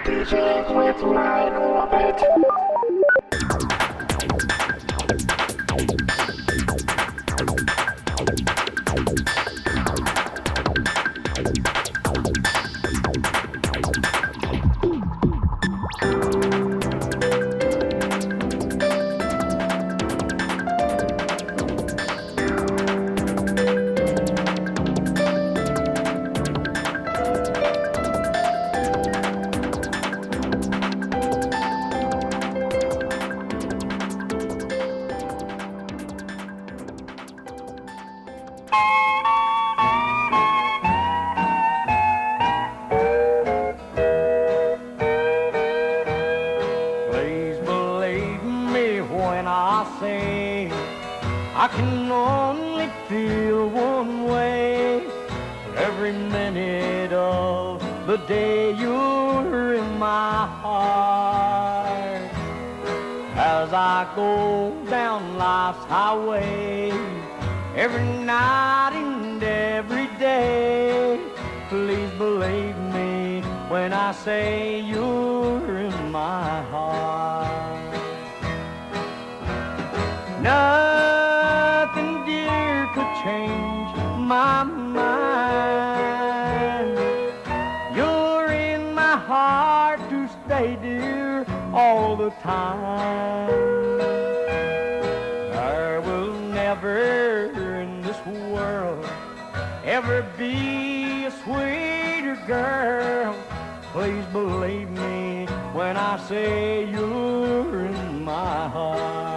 DJs with my orbit. I can only feel one way every minute of the day. You're in my heart as I go down life's highway every night and every day. Please believe me when I say you're in my heart. Nothing, dear, could change my mind. You're in my heart to stay, dear, all the time. There will never in this world ever be a sweeter girl. Please believe me when I say you're in my heart.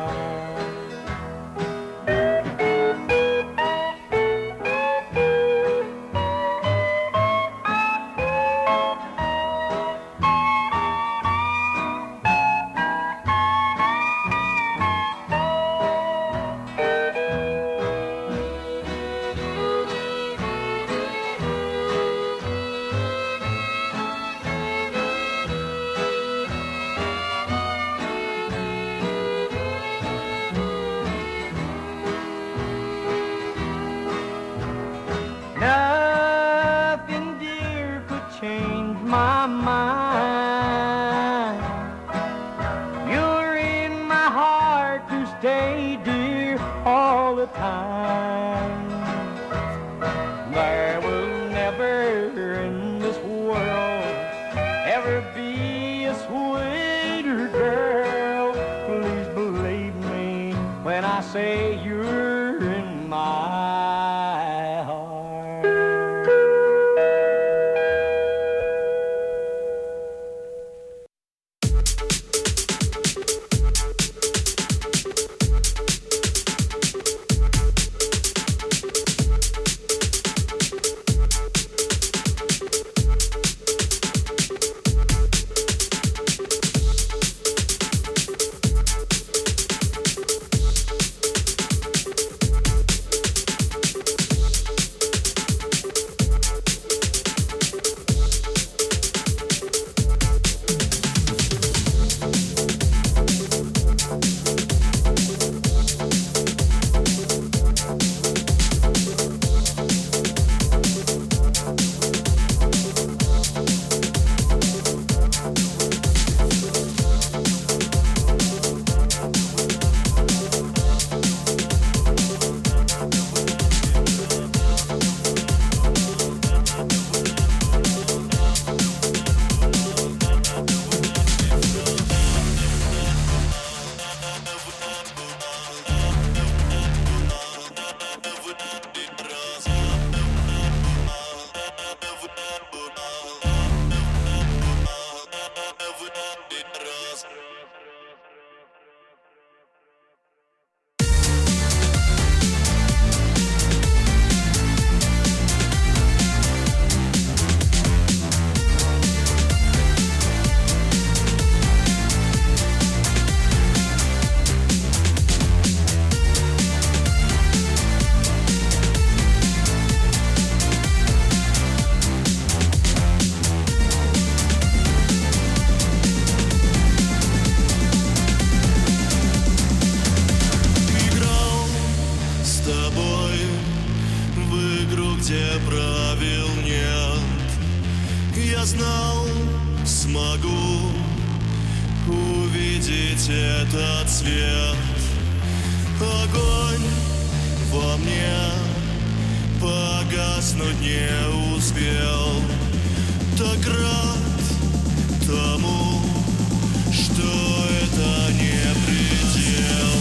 Nothing, dear, could change my mind. You're in my heart to stay, dear, all the time. There will never in this world ever be a sweeter girl. Please believe me when I say you're in my heart. где правил нет. Я знал смогу увидеть этот свет. Огонь во мне погаснуть не успел. Так рад тому, что это не предел.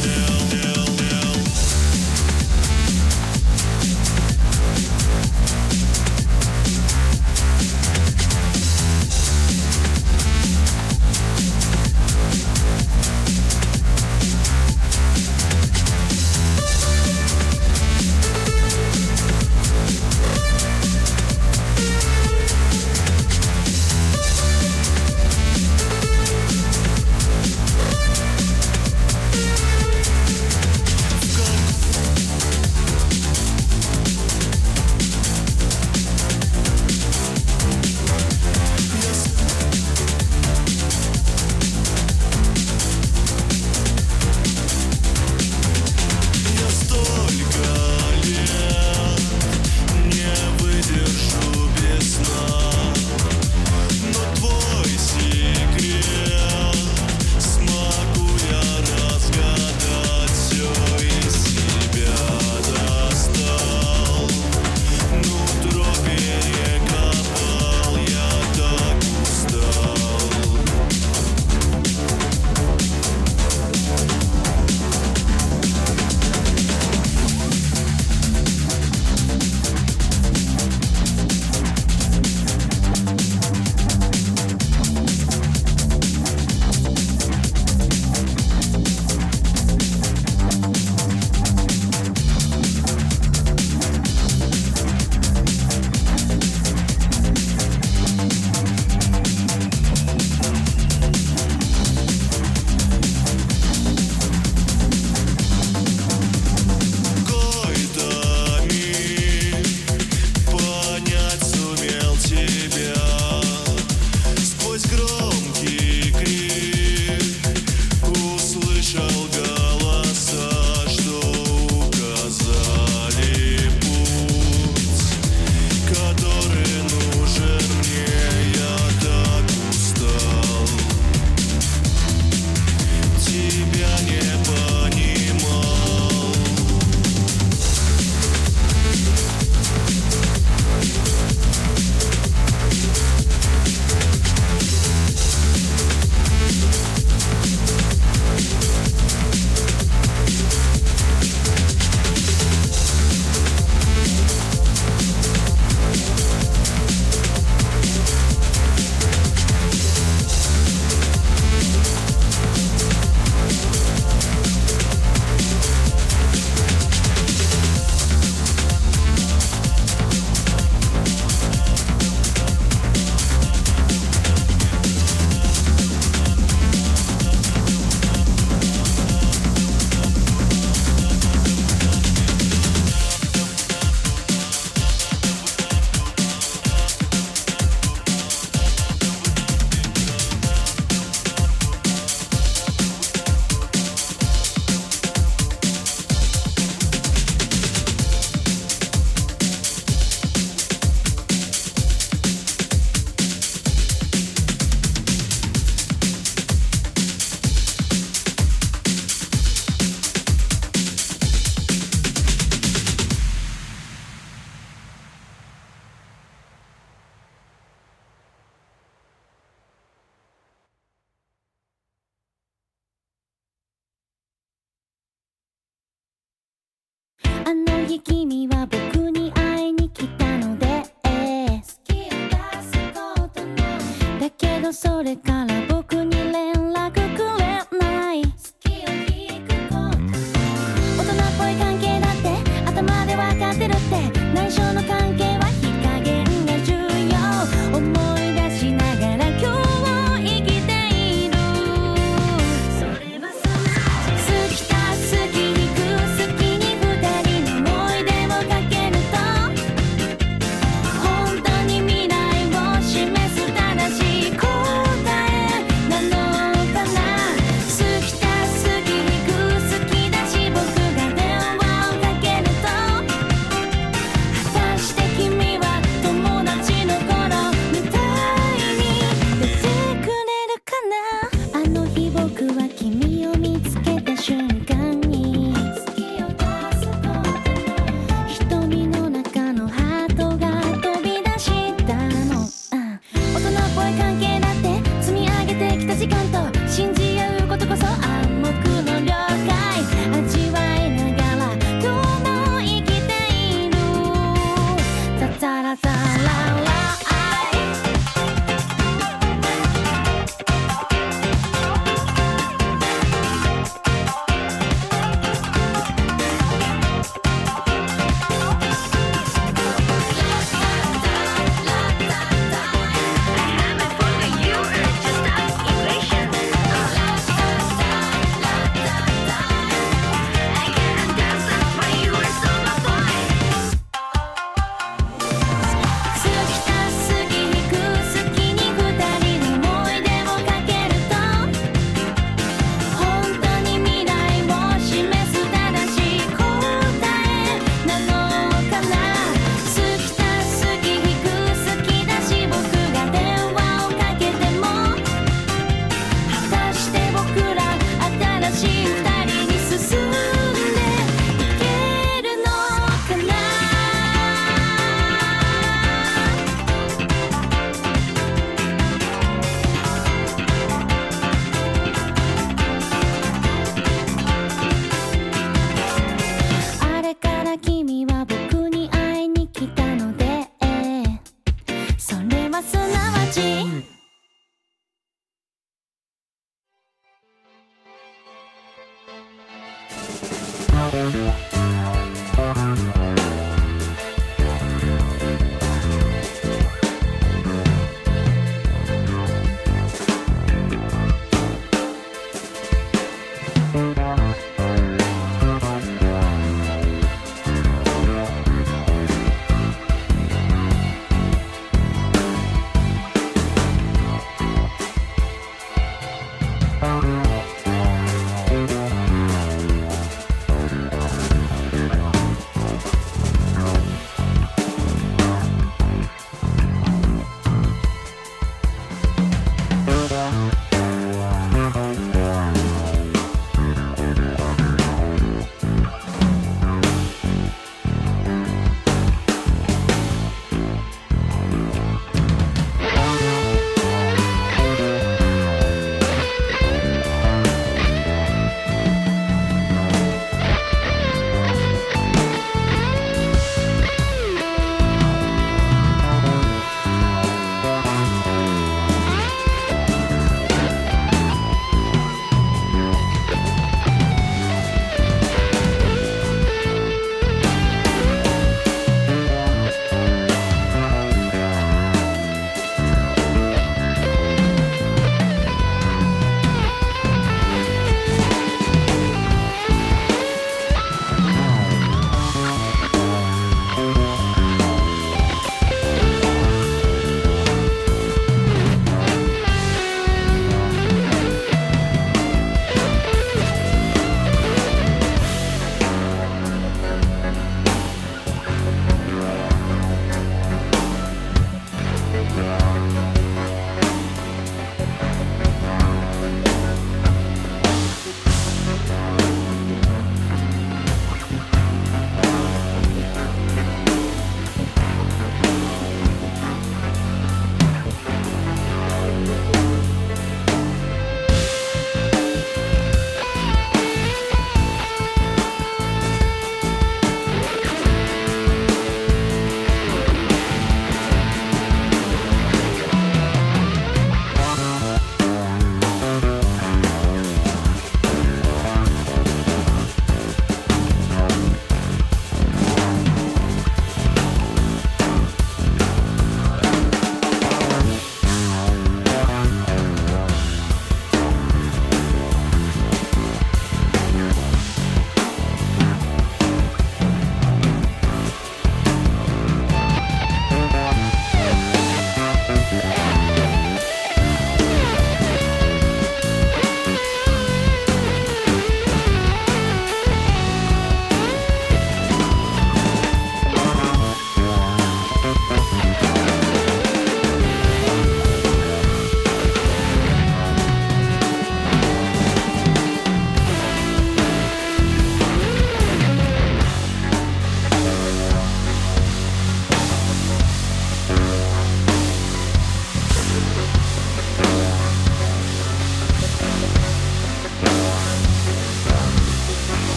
あの日君は僕に会いに来たので好きを出すことのだけどそれから僕に連絡くれない好きを引くこと大人っぽい関係だって頭で分かってるって内緒の関係は日陰が重要思い出しながら今日を生きているそれはさ好きだ好き引く好きに二人の思い出をかけると本当に未来を示す正しい答え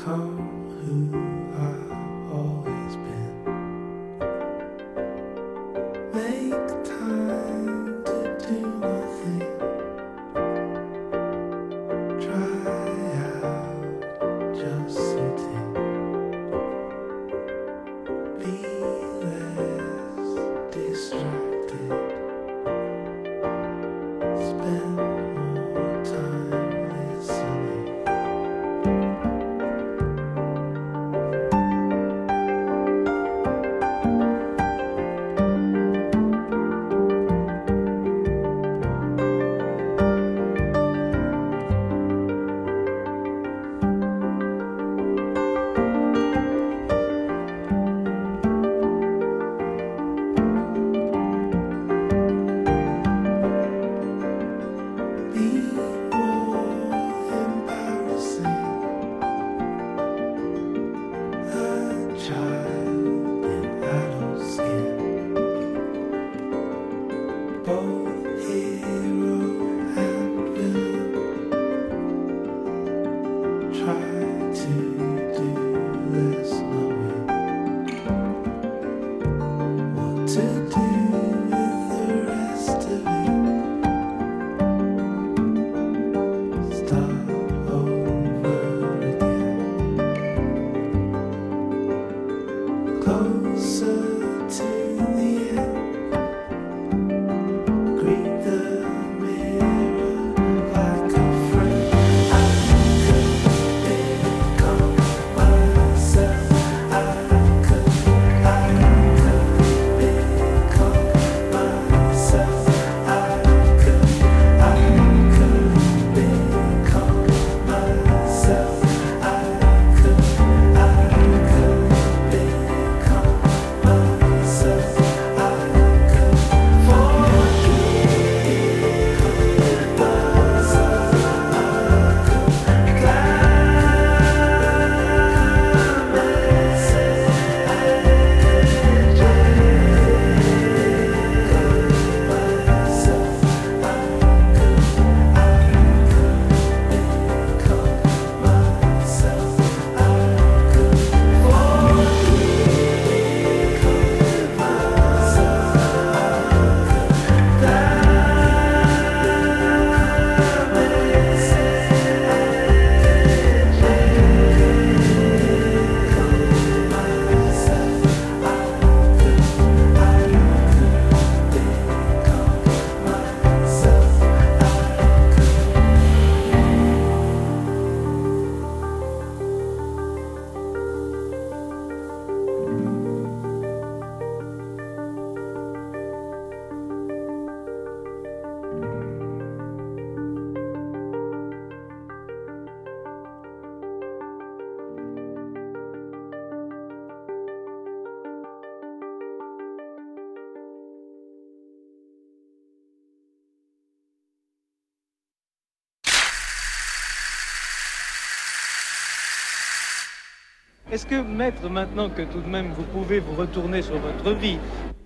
Est-ce que, maître, maintenant que tout de même vous pouvez vous retourner sur votre vie,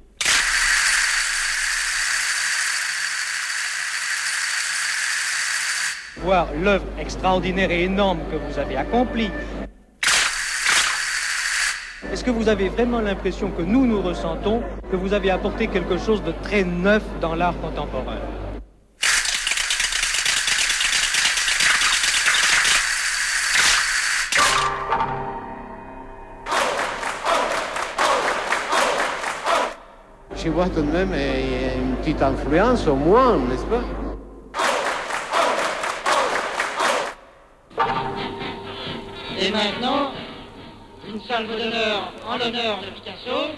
voir l'œuvre extraordinaire et énorme que vous avez accomplie, est-ce que vous avez vraiment l'impression que nous ressentons que vous avez apporté quelque chose de très neuf dans l'art contemporain ? Chez moi, tout de même, il y a une petite influence, au moins, n'est-ce pas? Et maintenant, une salve d'honneur en l'honneur de Picasso.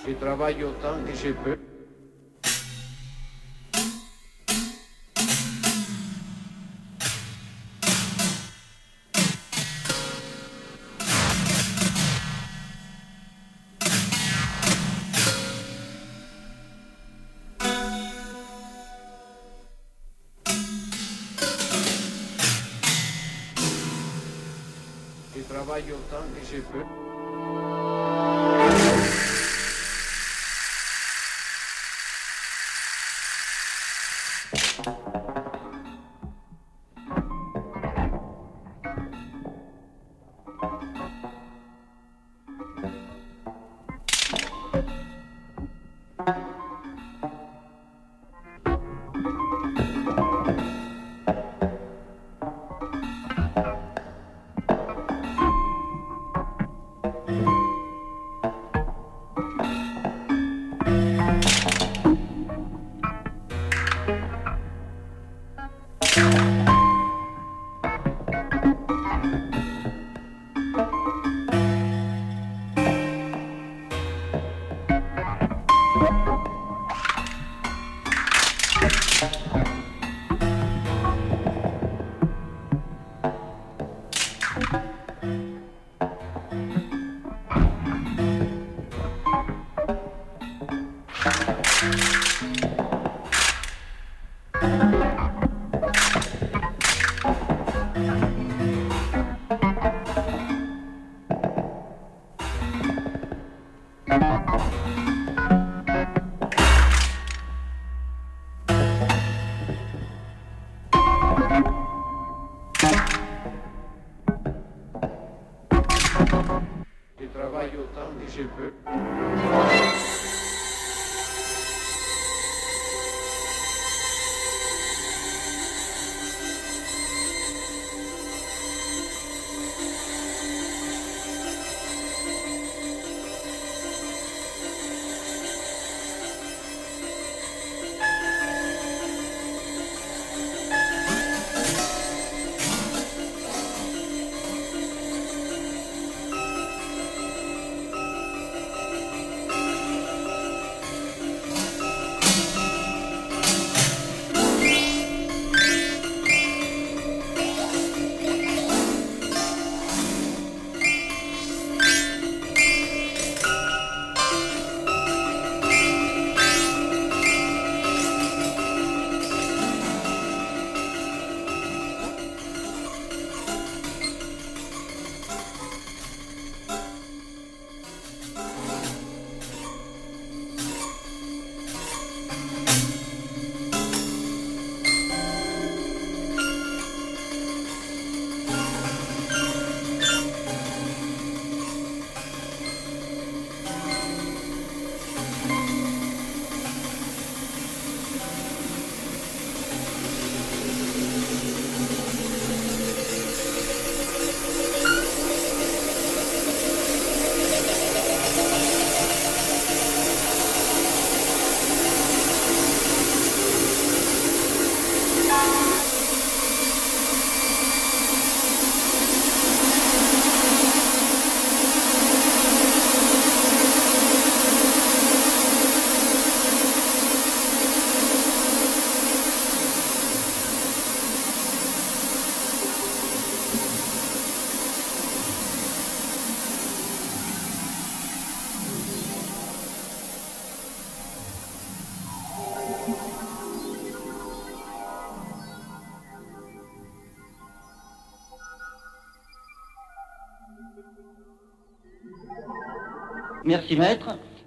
Je travaille autant que je peux. Je travaille autant que je peux. Je travaille autant que je peux. Merci, maître.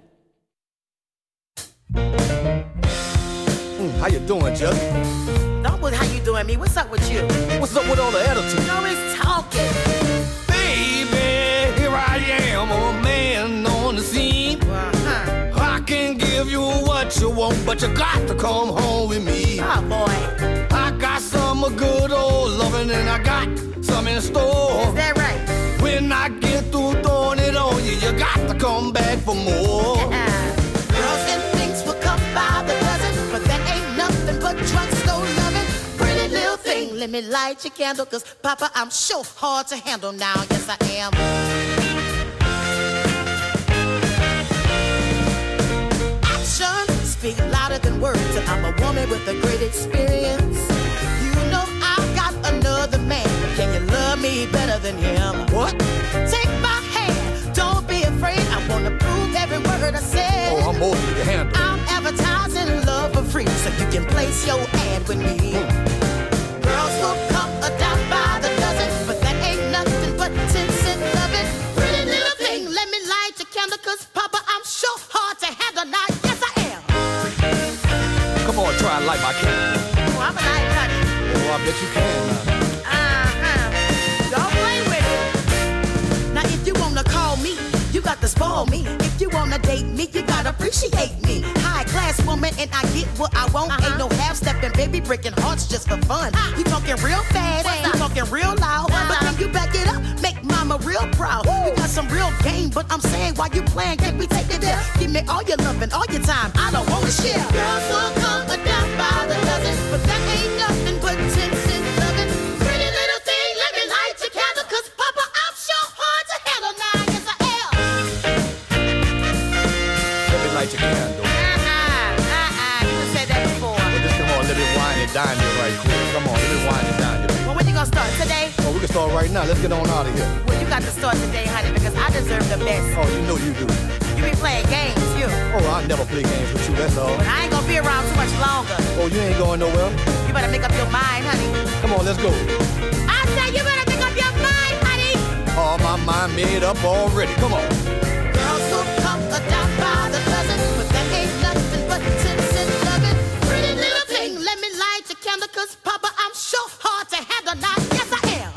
How you doing, Chuck? Don't look how you doing me. What's up with you? What's up with all the attitude? No, it's talking. Baby, here I am, a man on the scene. I can give you what you want, but you got to come home with me. Oh, boy. I got some good old loving and I got some in store. Is that right? When I get through throwing it on you, you got to come back for more. Girls and things will come by the dozen, but that ain't nothing but drugstore loving. Pretty little thing, let me light your candle, cause Papa, I'm sure hard to handle now. Yes, I am. Said I'm a woman with a great experience. You know I've got another man, but can you love me better than him? What? Take my hand, don't be afraid. I wanna prove every word I said. Oh, I'm more than you can handle. I'm advertising love for free, so you can place your ad with me. Girls will come a dime by the dozen, but that ain't nothing but 10-cent loving. Pretty little thing, let me light your candle, cause Papa, I'm sure hard to handle. Now, yes I am. Come on, try and light my candle. Oh, I'm a light honey. Oh, I bet you can now. Don't play with it. Now, if you wanna call me, you got to spoil me. If you wanna date me, you gotta appreciate me. High class woman, and I get what I want. Ain't no half stepping, baby, breaking hearts just for fun. You talking real fast, you talking real loud, but can you back it up? Make mama real proud. You got some real game, but I'm saying while you playing, can we take it there? Give me all your loving, all your time. I don't wanna share. Girls will come a down by the dozen, but that ain't nothing but 10-cent loving. Pretty little thing, let me light your candle, cause Papa, I'm sure hard to handle. Now, yes I am. Let me light your candle. You done said that before. Well, just come on, let me wine and dine you right quick. Come on, let me wine and dine you. Well, when you gonna start? Today? Oh, we can start right now. Let's get on out of here. Well, you got to start today, honey, because I deserve the best. Oh, you know you do. You be playing games, you. Oh, I never play games with you, that's all. But I ain't gonna be around too much longer. Oh, you ain't going nowhere? You better make up your mind, honey. Come on, let's go. I said you better make up your mind, honey. Oh, my mind made up already. Come on. Girls will come a dime by the dozen, but that ain't nothing but 10-cent loving. Pretty little thing, let me light your candle, cause Papa, I'm sure hard to handle. Now, yes I am.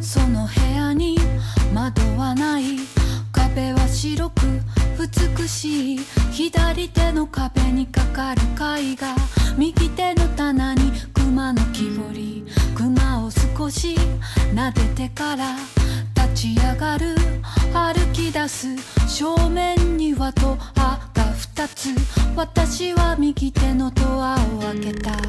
その部屋に窓はない。壁は白く美しい。左手の壁にかかる絵画、右手の棚に熊の木彫り。熊を少し撫でてから立ち上がる、歩き出す。正面にはドアが2つ。私は右手のドアを開けた。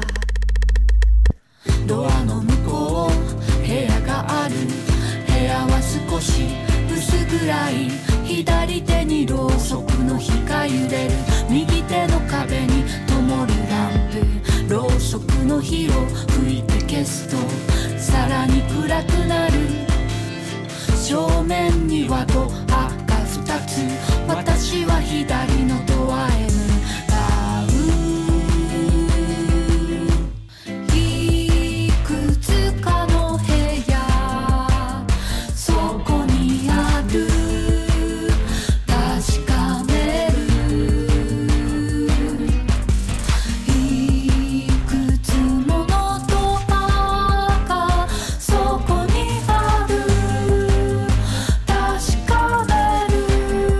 ドアの向こう部屋がある。部屋は少し薄暗い。左手にろうそくの火が揺れる。右手の壁に灯るランプ。ろうそくの火を吹いて消すとさらに暗くなる。正面にはドアが2つ。私は左のドアへ向かう。いくつかの部屋そこにある。確かめる。いくつものドアがそこにある。確かめる。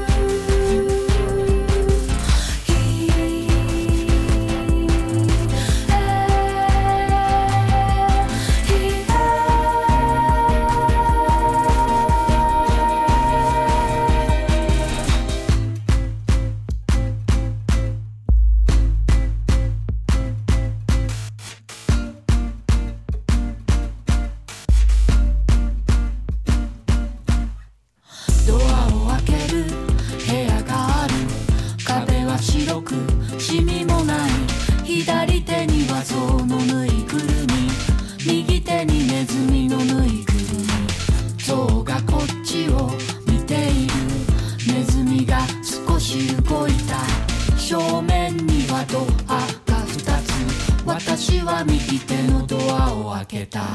ドアを開ける。部屋がある。壁は白くシミもない。左手には象のぬいぐるみ、右手にネズミのぬいぐるみ。象がこっちを見ている。ネズミが少し動いた。正面にはドアが2つ。私は右手のドアを開けた。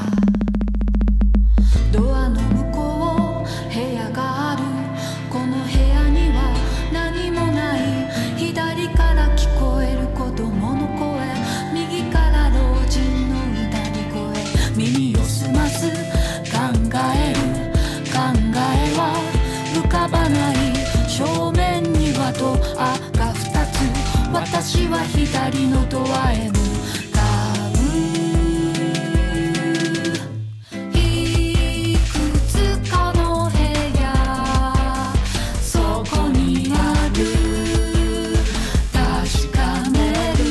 ドアの向こう部屋がある。この部屋には何もない。左から聞こえる子供の声、右から老人のうなり声。耳を澄ます考える。考えは浮かばない。正面にはドアが2つ。私は左のドアへ向かう。いくつかの部屋そこにある。確かめる。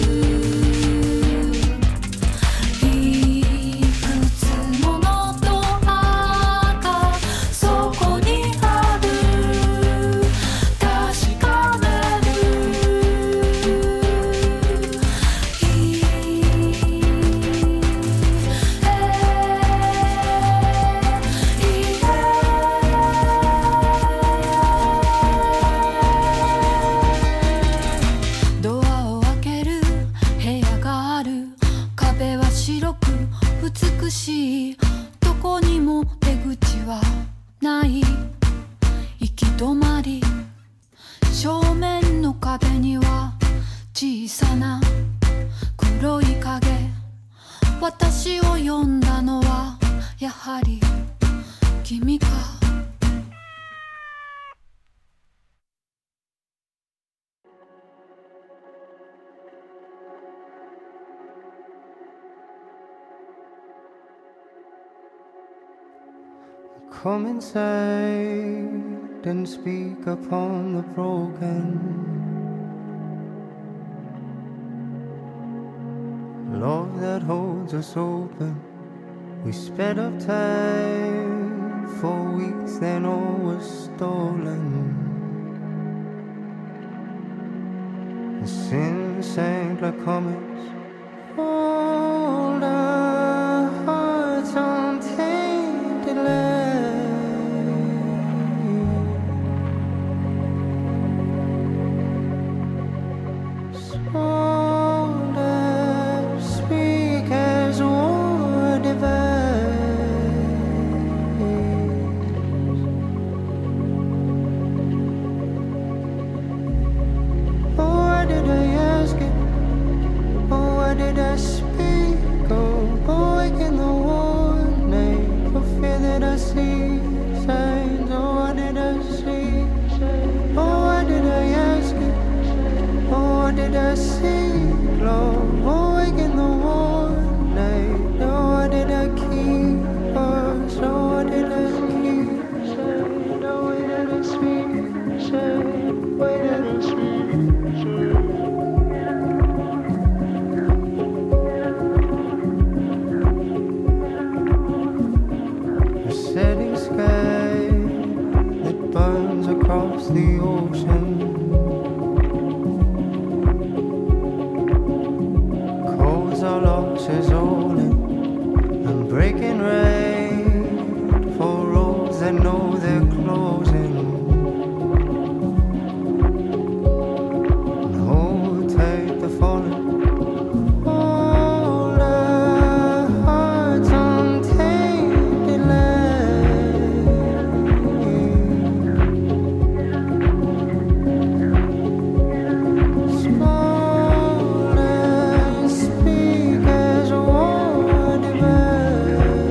いくつものドアがそこにある。確かめドアを開ける。部屋がある。壁は白く美しい。どこにも出口はない。行き止まり。正面の壁には小さな黒い影。私を呼んだのはやはり君か。 Come inside and speak upon the broken. Love that holds us open. We sped up time for weeks, then all was stolen. And sin sank like comets. All our hearts on tainted land. Did I speak? I see signs? Oh, what did I see? Oh, what did I ask you? Oh, what did I see? Glow, awake in the warm night. Oh, what did I keep? Oh, so what did I keep? Oh, what did I speak? What did I speak? Setting sky that burns across the ocean, coals our losses holding, and breaking rain for roads that know they're closing. And hold tight the falling. All our hearts untainted land. Small and speak as a war divine.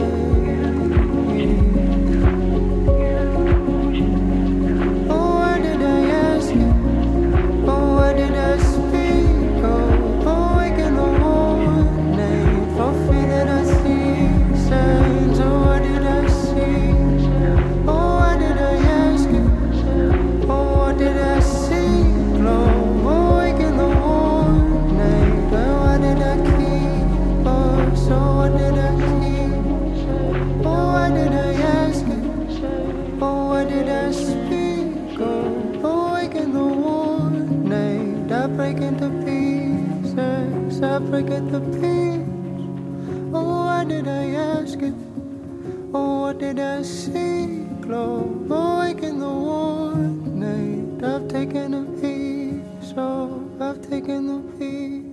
Oh, what did I ask you? Oh, what did I speak? Oh, awake in the morning, for fear that I see signs. Oh, what did I see? Oh, what did I ask you? Oh, what did I see? Glow, awake in the morning. Oh, what did I keep? Oh, so what did I keep? Oh, what did I ask you? Oh, what did I speak? Oh, awake in the warm I break into pieces, I break into pieces. Oh, what did I ask you? Oh, what did I see? Glow, awake in the warm night. I've taken a piece, oh, I've taken a piece.